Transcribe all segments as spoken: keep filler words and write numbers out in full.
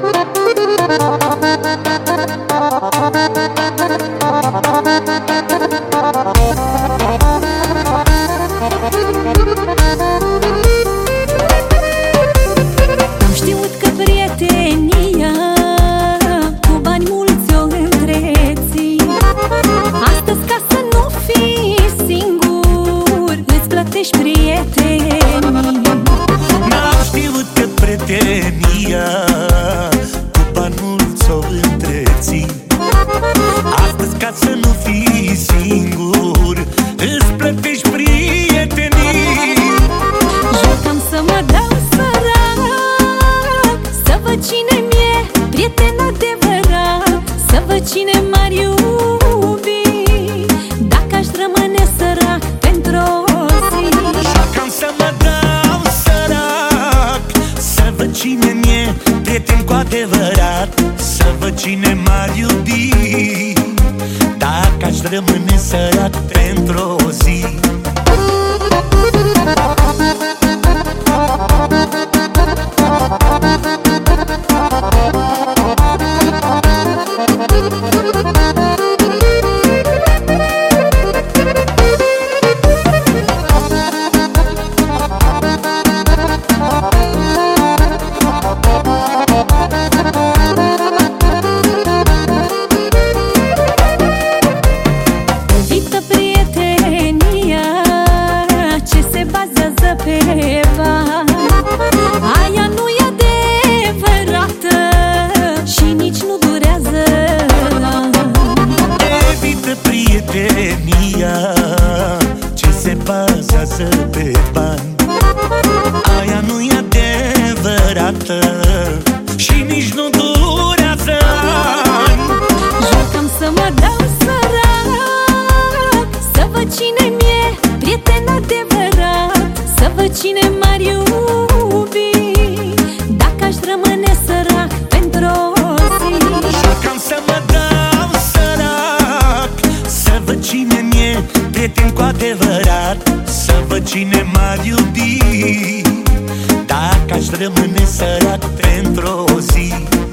Am știut că prietenia cu bani mulți o întreții. Astăzi, ca să nu fii singur, îți plătești prietenii. N-am știut că prietenia cu bani mulți o întreții. Astăzi, ca să nu fii singur, îți plătești prietenii. Jucam să mă dau sărac, să văd cine mi-e prieten adevărat, să văd cine m-ar iubi dacă aș rămâne sărac pentru o zi. Jucam să mă dau sărac, să văd cine mi-e prieten cu adevărat, să văd cine m-ar iubi dacă aș rămâne sărac pentru o zi. Evită prietenia ce se bazează pe bani. Aia nu e adevărată și nici nu durează. Evită prietenia ce se bazează pe bani. Aia nu e adevărată și nici nu durează ani. Jucam să mă dau sărac, să văd cine mi-e prieten adevărat, să văd cine m-ar iubi dacă aș rămâne sărac pentru o zi. Jucam să mă dau sărac, să văd cine mi-e prieten cu adevărat, să văd cine m-ar iubi dacă aș rămâne sărac pentru o zi.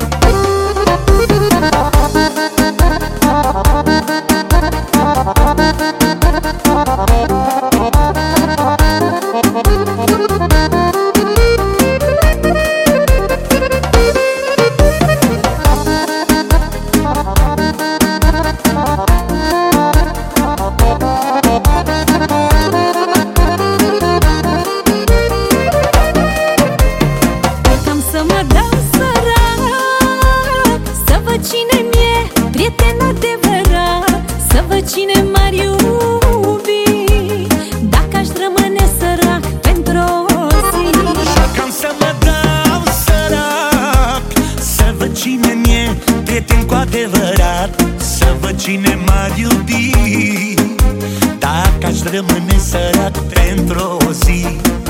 Cam să mă dau sărac, să văd cine mi-e prieten adevărat, să văd cine m-ar iubi dacă aș rămâne sărac pentru o zi. Jucam să mă dau sărac, să văd cine mi-e prieten cu adevărat, să văd cine m-ar iubi dacă aș rămâne sărac pentru o zi.